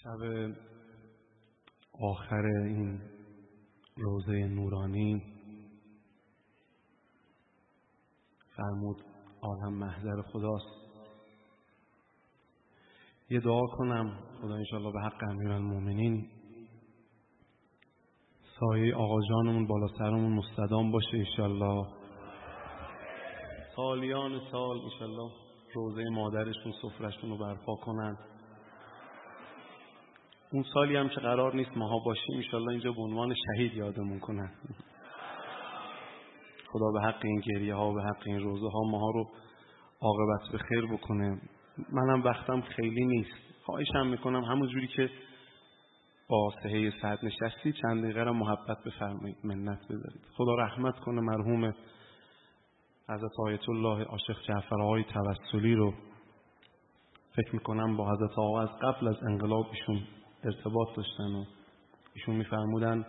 شب آخر این روزه نورانی فرمود عالم محضر خداست. یه دعا کنم خدا انشاءالله به حق امیرالمومنین سایه آقا جانمون بالا سرمون مستدام باشه انشاءالله. سالیان سال انشاءالله روزه مادرشون سفرشون رو برپا کنن. اون سالی هم که قرار نیست ماها باشیم انشاءالله اینجا به عنوان شهید یادمون کنن. خدا به حق این گریه ها و به حق این روزه ها ماها رو عاقبت به خیر بکنه. منم وقتم خیلی نیست، خواهشم میکنم همون جوری که با صحه صد نشستی چند دقیقه را محبت بفرمایید، منت بذارید. خدا رحمت کنه مرحوم حضرت آیت الله عاشق جعفر آقای توسلی رو. فکر میکنم با حضرت آقا از قبل از انقلاب ایشون ارتباط داشتن و ایشون میفرمودن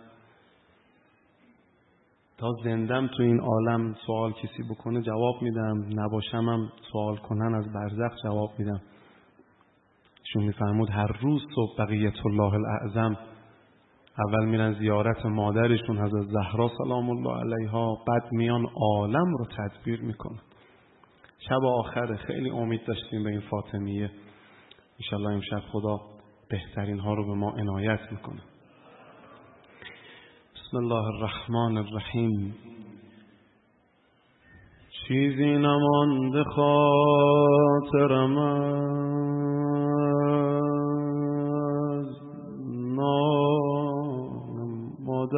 تا زندم تو این عالم سوال کسی بکنه جواب میدم، نباشمم سوال کنن از برزخ جواب میدم. ایشون میفرمود هر روز صبح بقیت الله الاعظم اول میرن زیارت مادرشون حضرت زهرا سلام الله علیها، بعد میان عالم رو تدبیر میکنن. شب آخره خیلی امید داشتیم به این فاطمیه، انشالله امشب خدا بهترین ها رو به ما عنایت میکنه. بسم الله الرحمن الرحیم. چیزی نمانده خاطرم از نام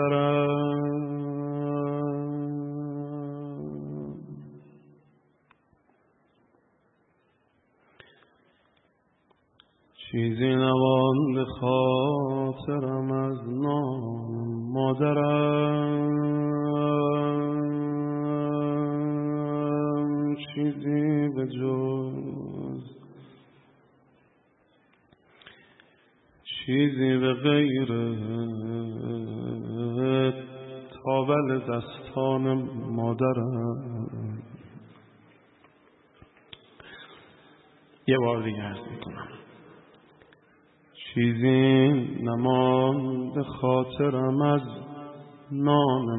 مادرم، چیزی نمانده خاطرم از نام مادرم، چیزی به جز چیزی به غیر تاول دستان مادرم. یه بار دیگه عرض میکنم چیزی نمانده خاطرم از نام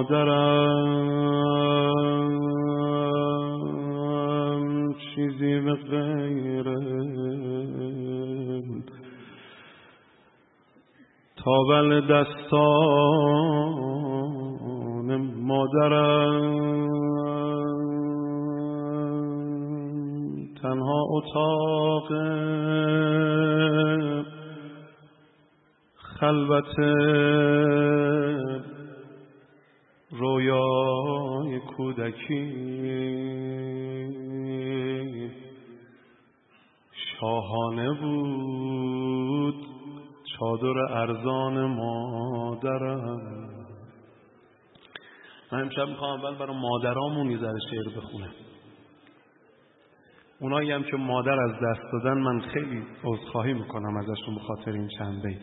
مادرم، چیزی به غیر تاول دستان مادرم. تنها اتاق خلوت رویای کودکی شاهانه بود چادر ارزان مادرم. من امشب میخوام اول برای مادرامون یه ذره شعر بخونم. اونایی هم که مادر از دست دادن من خیلی عذرخواهی میکنم ازشون به خاطر این چند بیت.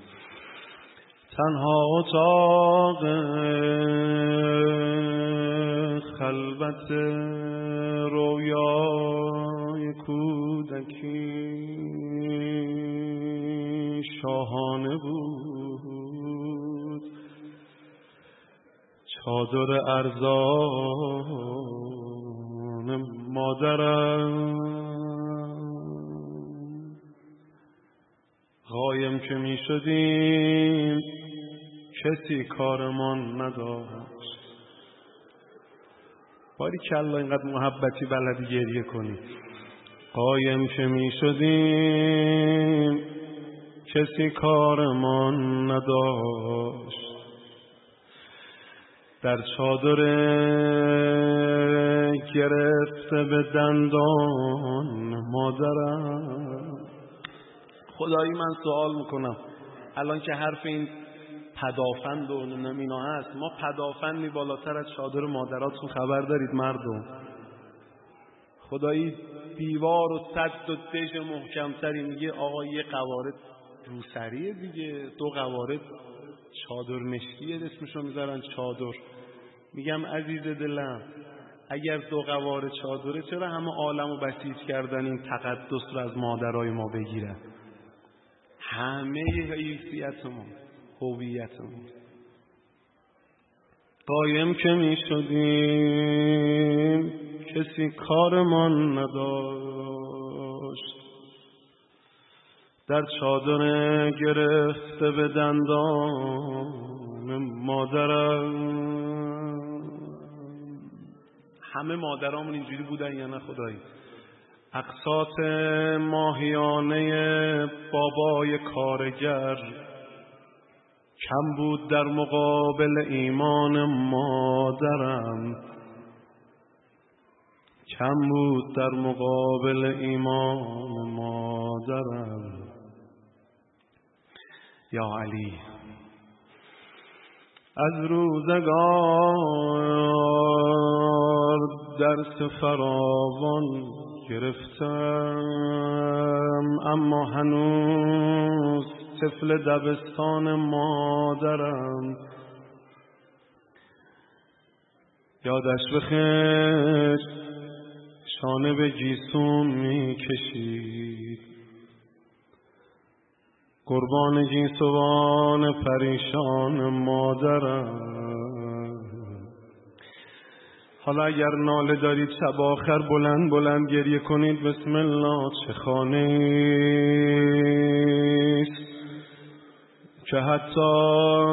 تنها اتاق خلوت رویای کودکی شاهانه بود چادر ارزان مادرم. قایم که می شدیم کسی کارمان نداشت. باری کلا اینقدر محبتی بلدی گریه کنی. قایم که می شدیم کسی کارمان نداشت، در چادر گرفته به دندان مادرم. خدایی من سوال میکنم الان که حرف این پدافند و نمینا هست، ما پدافندی بالاتر از چادر مادراتون خبر دارید مردم؟ خدایی دیوار و سد و دژ محکمتری میگه آقا یه قوارض روسریه دیگه، 2 قوارض چادر مشکیه اسمشو میذارن چادر. میگم عزیز دلم اگر 2 قوارض چادره چرا همه عالمو بسیج کردن این تقدس رو از مادرای ما بگیرن؟ همه حیثیتمون، هویتمون. قایم که می شدیم کسی کارمان نداشت، در چادر گرفته به دندان مادرم. همه مادرامون اینجوری بودن یا نه خدایی؟ اقساط ماهیانه بابای کارگر کم بود در مقابل ایمان مادرم، کم بود در مقابل ایمان مادرم. یا علی از روزگار درس فراوان گرفتم، اما هنوز طفل دبستان مادرم. یادش بخیر شانه به گیسون می کشید، قربان گیسوان پریشان مادرم. حالا اگر ناله دارید شب آخر بلند بلند گریه کنید بسم الله. چه خانه‌ایست که حتی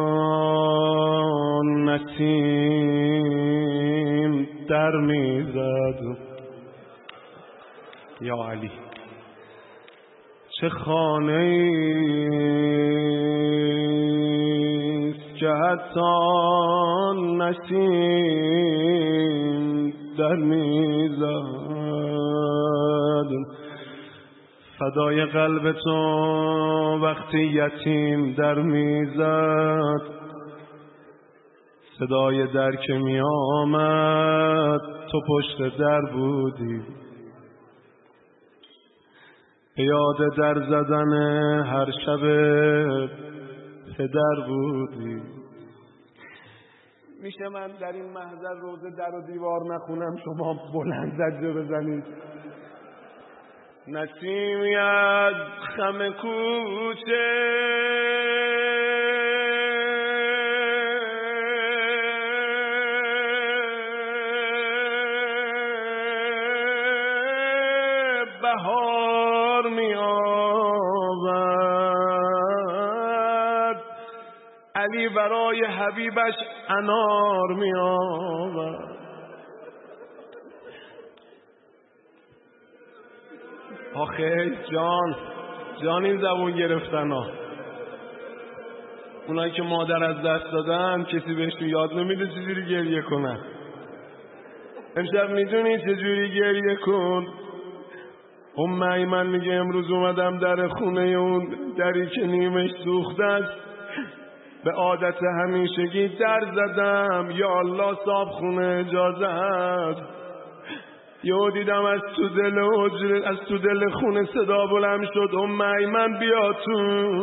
نسیم در میزد. یا علی چه خانه‌ایست که حتی نسیم در میزد. فدای قلب تو وقتی یتیم در میزد، صدای در که می آمد تو پشت در بودی، به یاد در زدن هر شب پدر بودی. میشه من در این محضر روزه در و دیوار نخونم شما بلند زجه بزنید؟ نسیمی از خم کوچه بهار می آورد، علی برای حبیبش انار می آورد. آخه جان این زبون گرفتن ها، اونایی که مادر از دست دادن کسی بهشون یاد نمیده چجوری گریه کنن. امشب میدونی چجوری گریه کن؟ ایمن میگه امروز اومدم در خونه اون دری که نیمش سوخته است، به عادت همیشگی در زدم یا الله صاحب خونه اجازه هست. یهو دیدم از تو دل خونه صدا بلند شد ایمن بیا تو.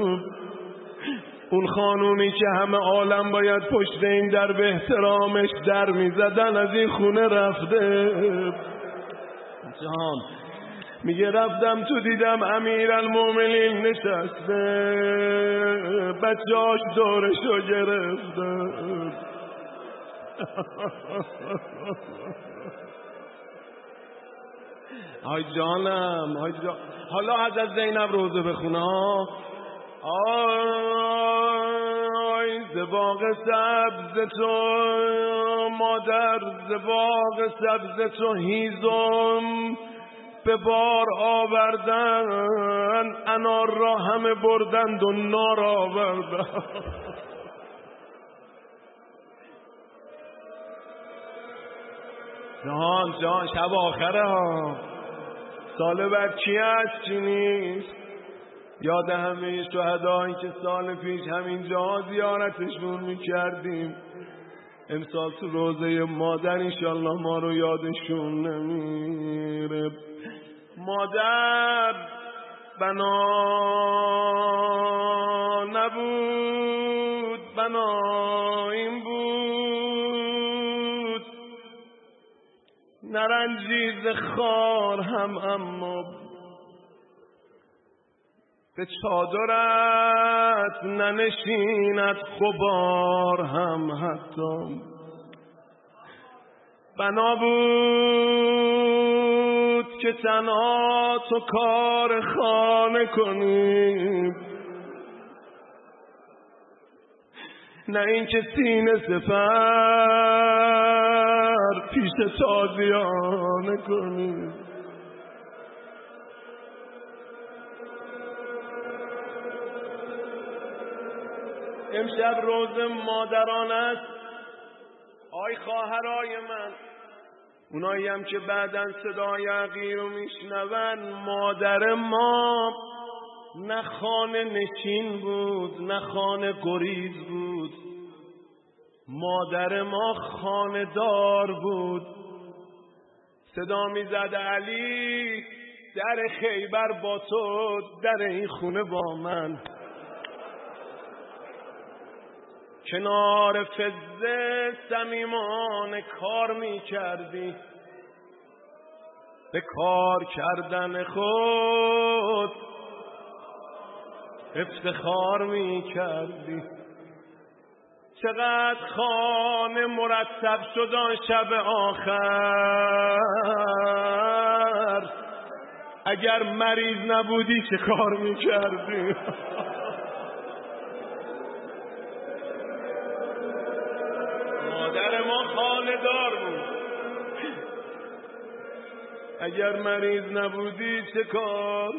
اون خانومی که همه عالم باید پشت این در به احترامش در میزدن از این خونه رفته. جان میگه رفتم تو دیدم امیرالمومنین نشسته، بچه‌هاش دورشو گرفته. آی جانم حالا حضرت زینب روزه بخونه ها. آی زباغ سبز تو مادر، زباغ سبز تو هیزم به بار آوردن، انار را همه بردند و نار آوردن. جان شب آخره ها، سال بعد چی هست چی نیست. یاد همه شهدایی که سال پیش همین جا زیارتشون میکردیم، امسال تو روزه مادر انشالله ما رو یادشون نمیره. مادر بنا نبود، بنا این بود، نرنجیز خار هم اما به چادرت ننشیند غبار هم حتی بنا بود که تنها تو کار خانه کنی، نه این که سینه سپر پیش تازیانه کنی. امشب روز مادران است آی خواهرای من، اونایی هم که بعداً صدای عقیر رو میشنون. مادر ما نه خانه نشین بود نه خانه گریز بود، مادر ما خانه دار بود. صدا میزد علی در خیبر با تو، در این خونه با من. کنار فضه صمیمانه کار میکردی، به کار کردن خود افتخار میکردی. چقدر خانه مرتب شد آن شب آخر، اگر مریض نبودی چه کار میکردی؟ مادر ما خانه دار بود، اگر مریض نبودی چه کار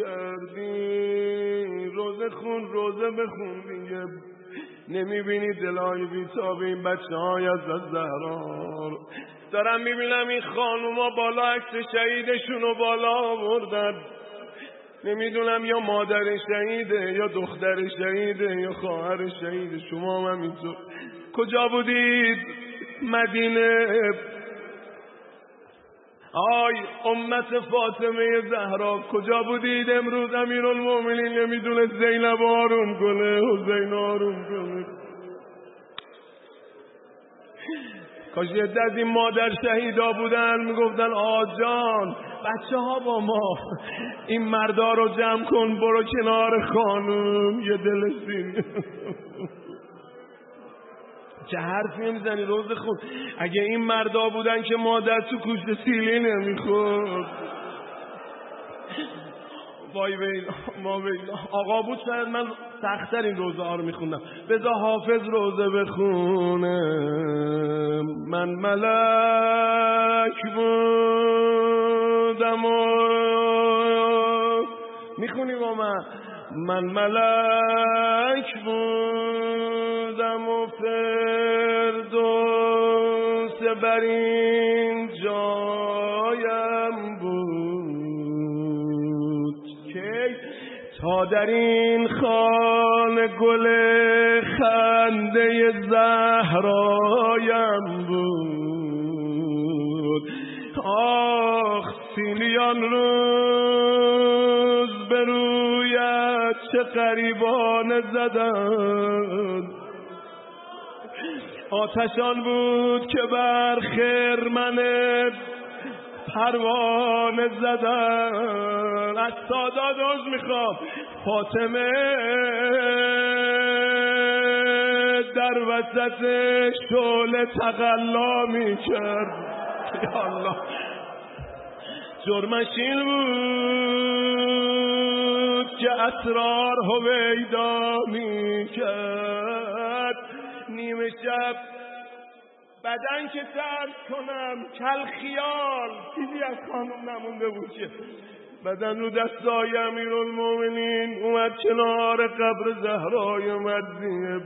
میکردی؟ روزه بخون دیگه. نمیبینی دلای بیتاب این بچه های از زهرا؟ دارم میبینم این خانوما بالا عکس شهیدشونو بالا آوردن. نمیدونم یا مادر شهیده یا دختر شهیده یا خواهر شهیده. شما هم اینطور کجا بودید مدینه؟ آی امت فاطمه زهرا کجا بودید امروز؟ امیرالمومنین نمیدونه زینب آروم کنه، حسین آروم کنه. کاش یه از این مادر شهیدا بودن میگفتن آجان بچه ها با ما، این مردا رو جمع کن برو کنار خانوم یه دل سین. چه حرفی میزنی روز خود؟ اگه این مردا بودن که مادر تو کوچه سیلی نمیخورد. وای ویلا ما ویلا. آقا بود شاید من سخت‌تر این روزه ها رو میخوندم. بذار حافظ روزه بخونه. من ملک بودم و میخونی با من ملک بودم و فردوس بر این جایم بود که تا در این خانه گل خنده زهرایم بود. آخ سیلیان روز به رویت چه غریبانه زدن، آتشان بود که بر خرمنت پروانه زدن. از سادات عذر میخوام. فاطمه در وسط شعله تقلا میکرد. یا الله جرمش این بود که اسرار هویدا میکرد. نیمه شب بدن که ترک کنم کل خیال چیزی از خانم نمونده بود که بدن رو دستای امیرالمومنین اومد کنار قبر زهرای مدینه.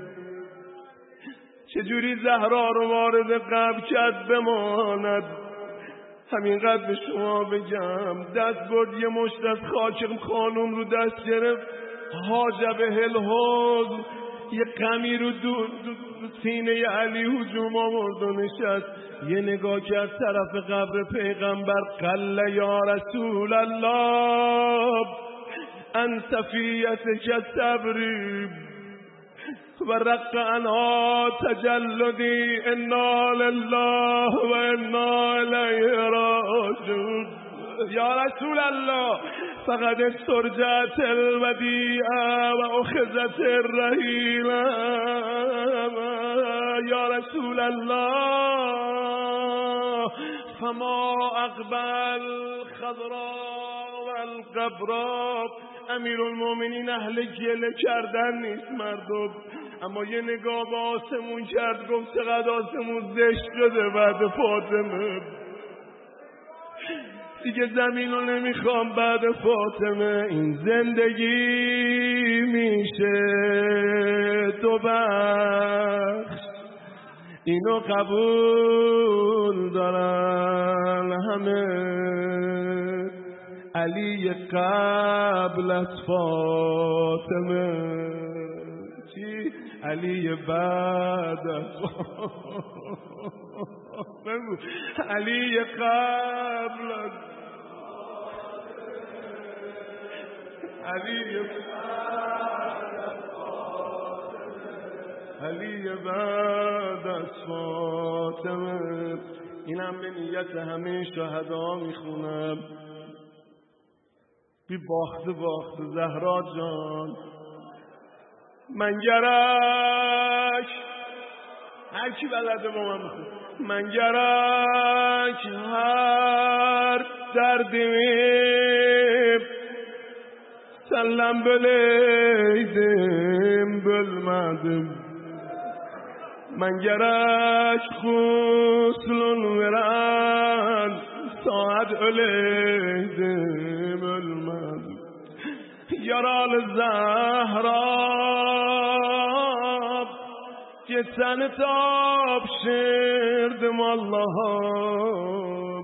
چجوری زهرا رو وارد قبر کرد بماند. همینقدر به شما بگم دست برد یه مشت از خاک خانم رو دست گرفت. حاجب الحزن یه غمی رو سینه علی هجوم آورد و نشست. یه نگاه کرد طرف قبر پیغمبر. قل یا رسول الله ان صفیتک صبری و رق عنها تجلدی انا لله و انا الیه راجعون. یا رسول الله فقد استرجعت الودیعه و اخذت الرحیله یا رسول الله فما اقبل خضرا و القبرا. امیرالمومنین اهل گله کردن نیست مردم، اما یه نگاه به آسمون کرد، گفت چقدر آسمون زشت شده بعد فاطمه، دیگه زمین رو نمیخوام بعد فاطمه. این زندگی میشه تو بخش، اینو قبول دارن همه، علی قبل از فاطمه، چی؟ علی بعد از بگو علی قبل از علی بعد از فاطمه. اینم به نیت همه شهدا میخونم. بی باخته زهرا جان منگرک، هر کی بلده با من بخون، منگرک هر derdimi senden böyleydim bölmedim. Ben gerek huslun veren saat öleydim ölmedim. Yaralı Zahra geçseni tapşırdım Allah'a.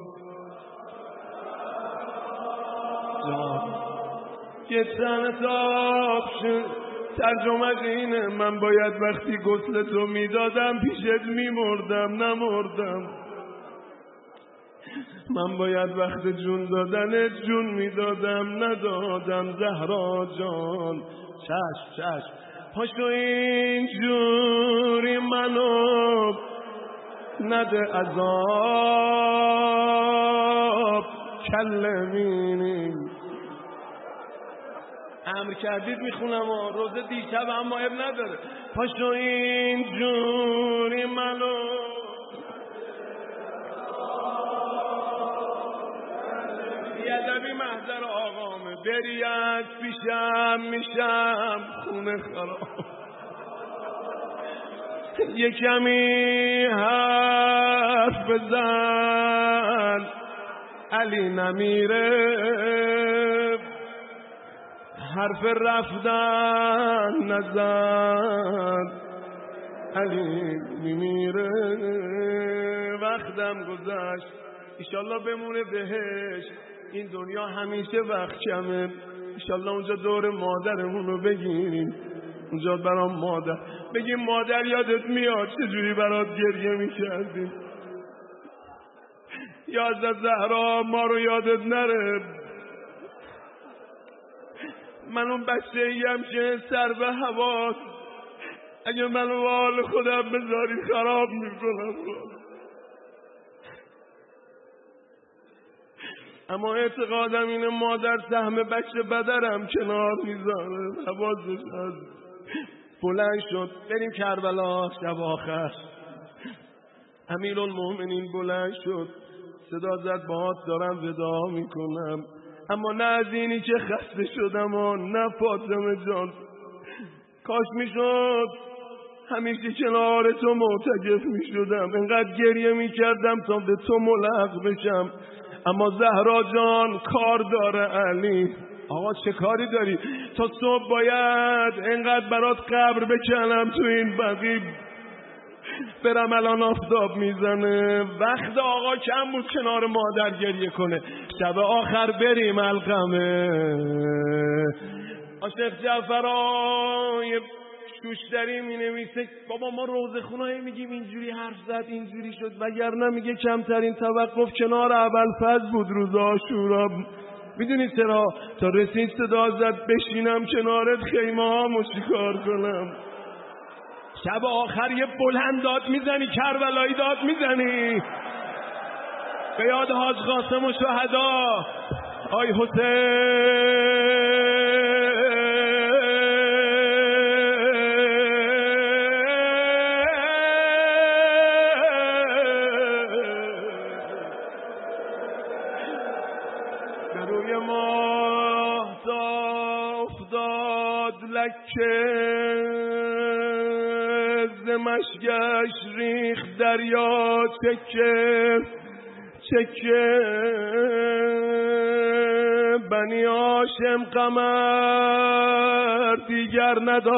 geçseni tapşırdım. ترجمه اینه من باید وقتی غسل تو میدادم پیشت میمردم نمردم. من باید وقت جون دادنت جون میدادم ندادم. زهرا جان چشم پاشو اینجوری منو نده عذاب کلمینی. امر کردید میخونم روزه دیشب اما اب نداره. پاشو اینجوری منو بیادبی محضر آقامه بریت پیشم میشم خونه خراب. یکمی حرف بزن علی نمیره، حرف رفتن نزن علی میمیره. وقتم گذشت ایشالله بمونه بهش. این دنیا همیشه وقت کمه. ایشالله اونجا دور مادرمون رو بگیریم، اونجا برام مادر بگیم مادر یادت میاد چجوری برات گریه میکردیم. یا حضرت زهرا ما رو یادت نره. من اون بچه ایم که سر به هواست، اگه من و حال خودم بذاری خراب میکنم. اما اعتقادم اینه مادر سهم بچه بدرم کنار میذاره. حواسش از بلند شد بریم کربلا شب آخر. امیرالمومنین بلند شد صدا زد باهات دارم ودا میکنم، اما نه از اینی که خسته شدم و نه فاطمه جان. کاش میشد همیشه کنار تو معتکف میشدم، انقدر گریه میکردم تا به تو ملحق بشم. اما زهرا جان کار داره علی. آقا چه کاری داری؟ تا صبح باید انقدر برات قبر بکنم تو این بقیع. برم الان آفتاب میزنه، وقت آقا کم بود کنار مادر گریه کنه. شب آخر بریم القمه. عاشق جعفرای شوشتری می نویسه بابا ما روزخونایی میگیم اینجوری حرف زد اینجوری شد، وگرنه میگه کمترین توقف کنار ابوالفضل بود روز عاشورا. میدونی چرا؟ تا رسید صدا زد بشینم کنارت خیمه هامو چیکار کنم. شب آخر یه بلند داد میزنی، کربلایی داد میزنی به یاد حاج قاسم و شهدا. آی حسین به روی ماهتاب افتاد لکه ز مشکش ریخ دریا چکه چکه بنی هاشم قمر دیگر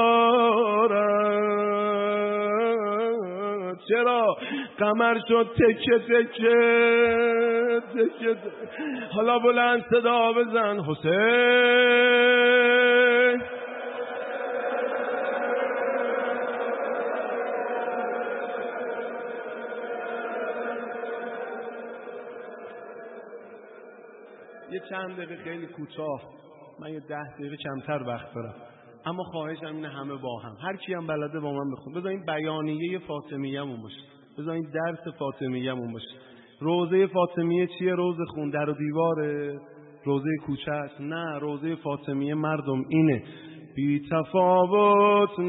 ندارد چرا قمر شد تکه تکه تکه حالا بلند صدا بزن حسین یه چند دقیقه خیلی کوتاه، من یه 10 دقیقه کمتر وقت دارم، اما خواهشم اینه همه با هم، هر کی هم بلده با من بخون. بذارین بیانیه فاطمیه‌مون باشه، بذارین درس فاطمیه‌مون باشه. روضه فاطمیه چیه؟ روضه خون در و دیواره؟ روضه کوچه است؟ نه، روضه فاطمیه مردم اینه: بی تفاوت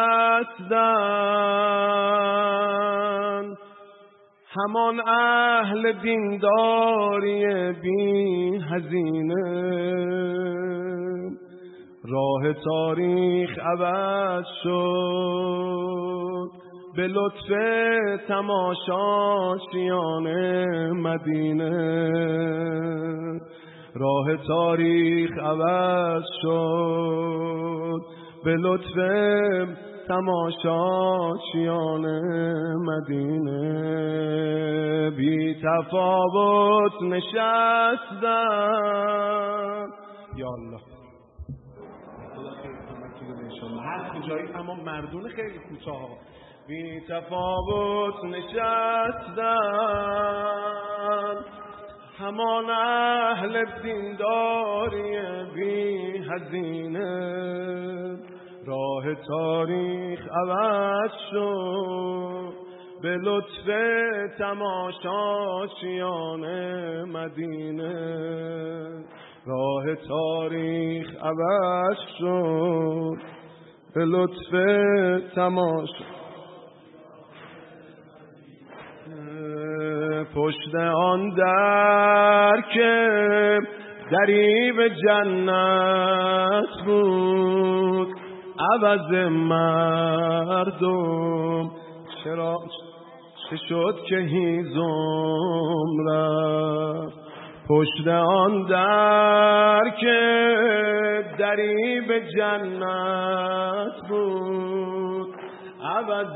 نشستن همان اهل دینداری بی هزینه، راه تاریخ عوض شد به لطف تماشاشیان مدینه، راه تاریخ عوض شد به لطف تماشاشیان مدینه، بی تفاوت نشستن. یا الله هر کجایی، اما مردون خیلی کوتاه. بی تفاوت نشستن همان اهل دینداری بی هزینه، راه تاریخ عوض شد به لطف تماشاشیان مدینه، راه تاریخ عوض شد به لطف تماشا. پشت آن در که دری به جنت بود عوض مردم، چرا چه شد که هیزم رفت؟ پشت آن در که دری به جنت بود عوض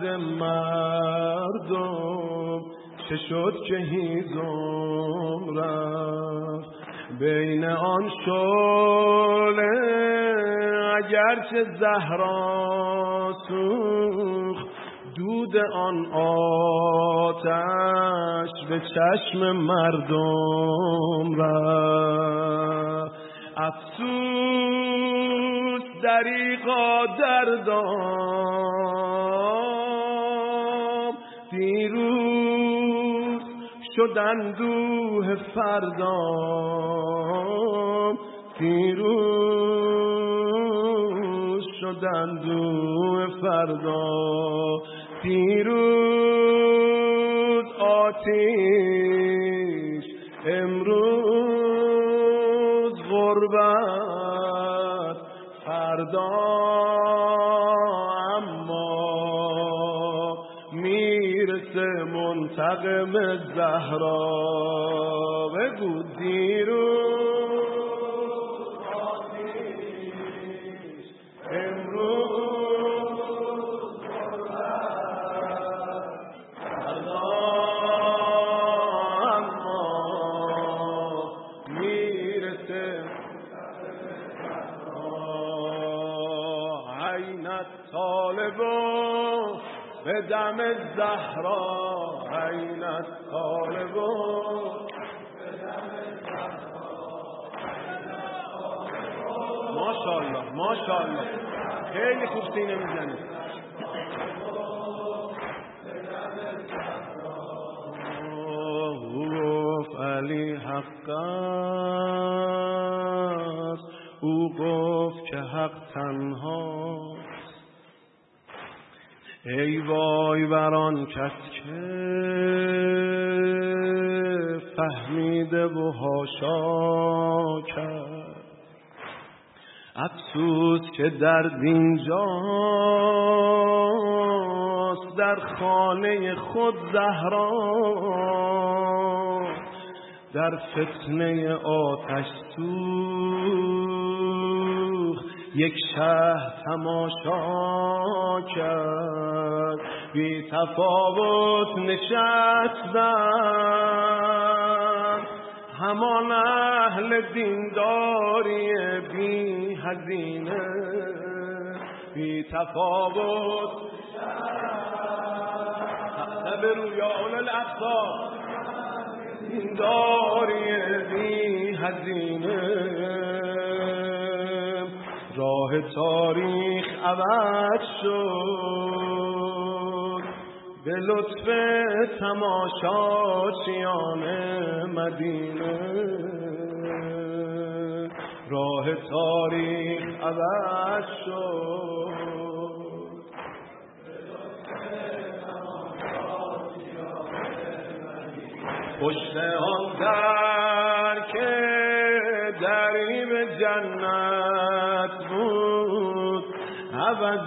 مردم، چه شد که هیزم رفت؟ بین آن شعله اگرچه زهرا سوخت، دود آن آتش به چشم مردم رفت. افسوس دریغا دردام، دیروز شد اندوه فردام، دیروز شد اندوه فردا، دیروز آتیش امروز غربت، فردا اما میرسه منتقم زهرا. بگو دیروز آتیش امروز غربت، فردا اما میرسه عینت طالبو به دم زهرا، عینت طالبو به دم زهرا. ماشاءالله ماشاءالله خیلی خوب سینه میزنی. ولی حق است. او گفت که حق تنهاست. ای وای بر آن کس که فهمیده و حاشا کرد. افسوس که درد اینجاست، در خانه خود زهرا، در فتنه آتش سوخت یک شهر تماشا کرد. بی تفاوت نشستن همان اهل دینداری بی هزینه. بی تفاوت نبرو یا اول الابصار، دینداری بی هزینه. راه تاریخ عوض شد به لطف تماشاچیان مدینه. راه تاریخ عوض شد به لطف تماشاچیان مدینه. پشت آن در که دری به جنت بود، عوض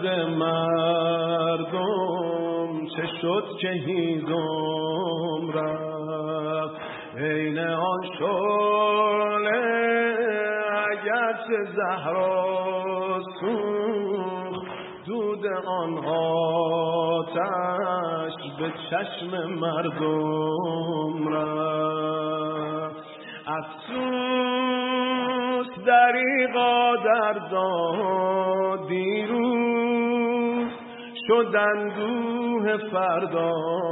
مردم چه شد که هیزم رفت. عین آن شعله اگرچه زهرا سوخت، دود آن آتش به چشم مردم رفت. افسوس دریغا در داد دیروز، شد اندوه فردا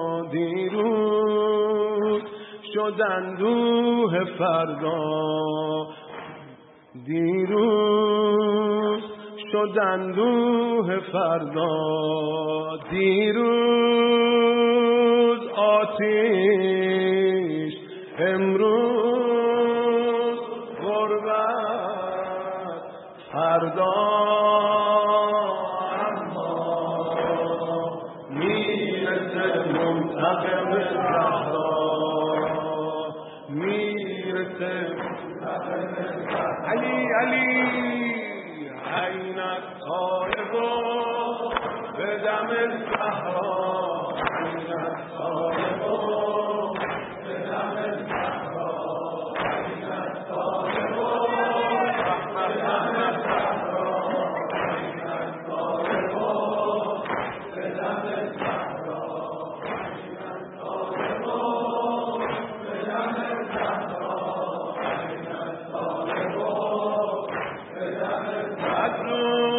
دیروز، شد اندوه فردا دیروز، شد اندوه فردا دیروز. آتیش امروز غربت فردا، اما میرسه منتقم زهرا، میرسه علی علی عینک طالب به دم زهرا، عینک طالب به دم زهرا، عینک طالب رحمت زهرا، عینک طالب به دم زهرا، عینک طالب به دم زهرا، عینک طالب به دم زهرا.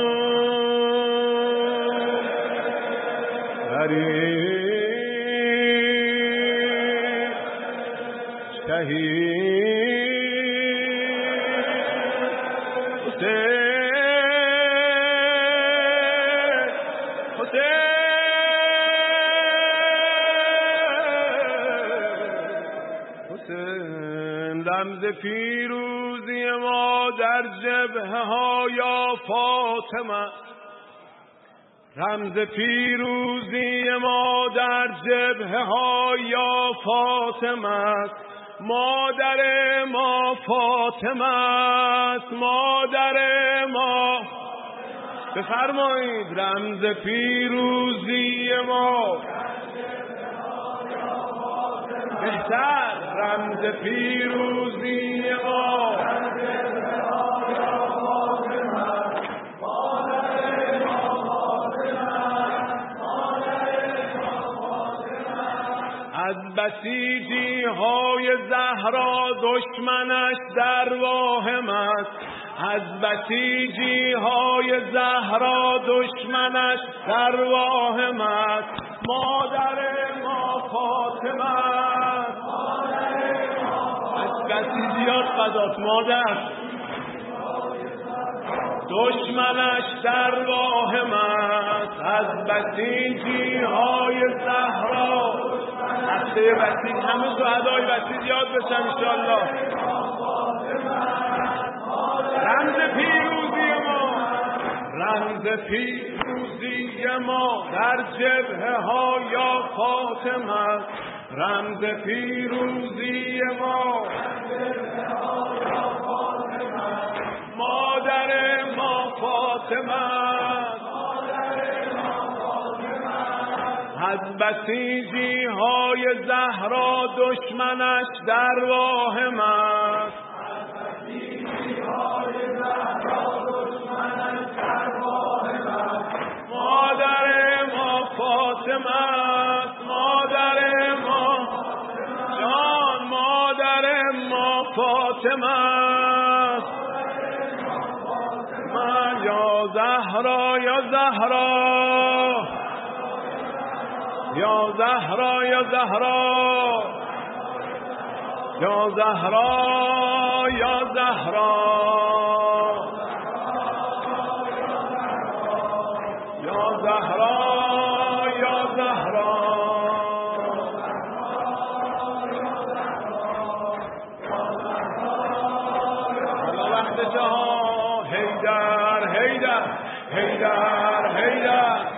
رمز پیروزی ما در جبهه ها یا فاطمه، رمز پیروزی ما در جبهه ها یا فاطمه. مادر ما فاطمه است، مادر ما. بفرمایید رمز پیروزی ما، بهتر رمز پیروزی ما، از بسیجی های زهرا دشمنش در واهم است. از بسیجی های زهرا دشمنش در واهم است. مادر ما فاطمه است، از بسیجیات قضات مادر دشمنش در واهم است. از بسیجی های زهرا، از بچه وسیع، همه شهدای وسیع یاد بشن انشاءالله. رمز پیروزی ما، رمز پیروزی ما در جبهه ها یا فاطمه، رمز پیروزی ما، مادر ما فاطمه، از بسیجی های زهرا دشمنش در واهم است، مادر ما فاطمه است، مادر ما جان، مادر ما فاطمه است، یا زهرا یا زهرا یا زهرا یا زهرا یا زهرا یا زهرا یا زهرا یا زهرا حالا وقت جها حیدر حیدر حیدر حیدر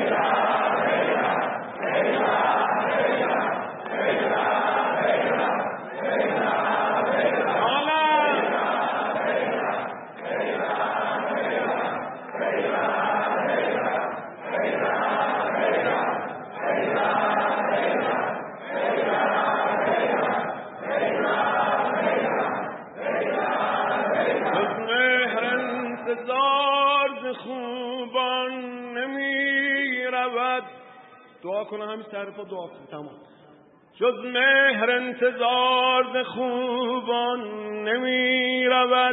دعا کنه همین طرفا دعا کنه تمام. جز مهر انتظار ز خوبان نمی رود،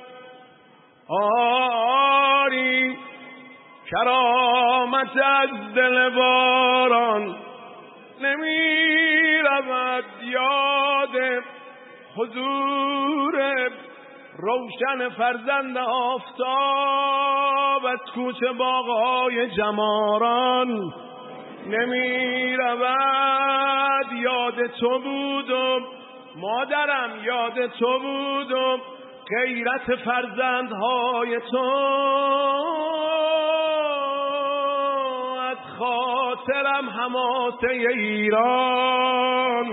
آری کرامت از دل باران نمی رود، یاد حضور روشن فرزند آفتاب از کوچه باغ‌های جماران نمی رود، یاد تو بودم مادرم، یاد تو بودم غیرت فرزندهای تو از خاطرم حماسه ایران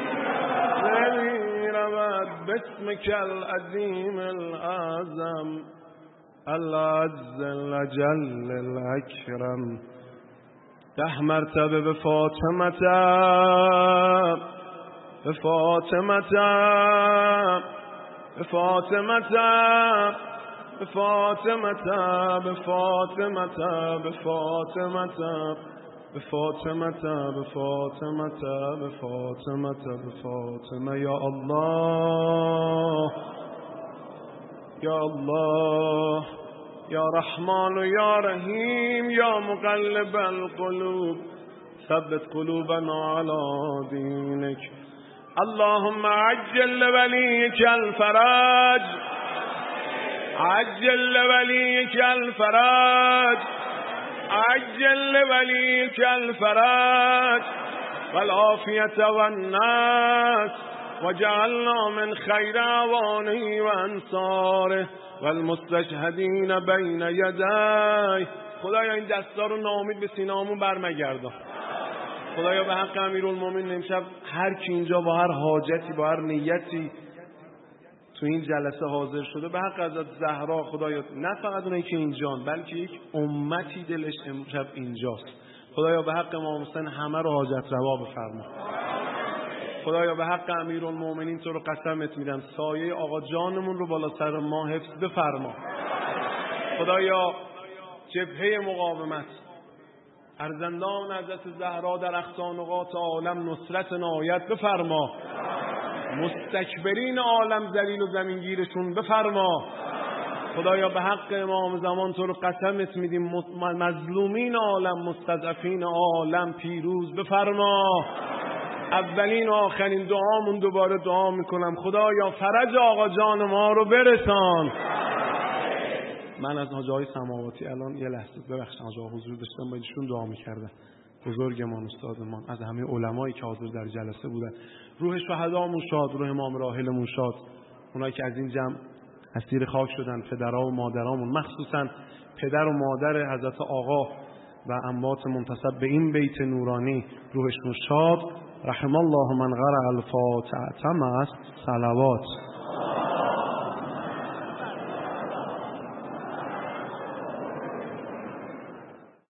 نمی رود، باسمک العظیم الاعظم العز الجل الاکرم 10 مرتبه به فاطمه، به فاطمه، به فاطمه، به فاطمه، به فاطمه، به فاطمه، به فاطمه، به فاطمه، به فاطمه، به فاطمه، یا الله یا الله یا رحمان و یا رحیم یا مقلب القلوب ثبت قلوبنا على دینک. اللهم عجل لولیک الفرج، عجل لولیک الفرج، عجل لولیک الفرج والعافیة والناس وجعلنا من خیر اعوانه و انصاره والمستشهدین بین یدی. خدایا این دستا رو ناامید به سینه‌مون برمگردان. خدایا به حق امیرالمومنین امشب هر کی اینجا با هر حاجتی با هر نیتی تو این جلسه حاضر شده، به حق حضرت زهرا خدایا نه فقط اونایی که اینجان بلکه یک امتی دلش امشب اینجاست، خدایا به حق امام حسین همه رو حاجت روا بفرما. خدایا به حق امیرالمومنین تو رو قسمت میدم سایه آقا جانمون رو بالا سر ما حفظ بفرما. خدایا جبهه مقاومت ارزندان حضرت زهرا در اقصانقاط عالم نصرت نهایت بفرما، مستکبرین عالم ذلیل و زمینگیرشون بفرما. خدایا به حق امام زمان تو رو قسمت میدیم مظلومین عالم مستضعفین عالم پیروز بفرما. اولین و آخرین دعامون دوباره دعا میکنم خدایا فرج آقا جان ما رو برسان. من از حاجی های سماواتی الان یه لحظه ببخشید حاجی حضور داشتم با ایشون دعا میکردم، بزرگمان، استادمان، از همه علمایی که حاضر در جلسه بودن. روح شهدامون شاد، روح امام راحلمون شاد، اونایی که از این جمع اسیر خاک شدن، پدرها و مادرامون، مخصوصا پدر و مادر حضرت آقا و اموات منتسب به این بیت نورانی، روحشون شاد. رحم الله من قرأ الفاتحه مع الصلوات.